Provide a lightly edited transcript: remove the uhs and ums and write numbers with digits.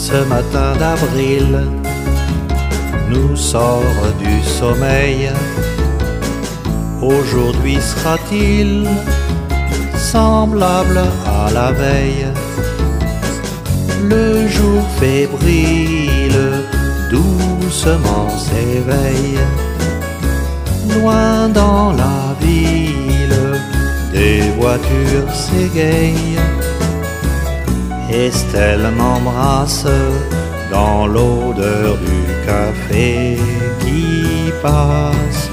ce matin d'avril nous sort du sommeil. Aujourd'hui sera-t-il semblable à la veille? Le jour fébrile doucement s'éveille. Loin dans la ville, des voitures s'égayent. Estelle m'embrasse dans l'odeur du café qui passe.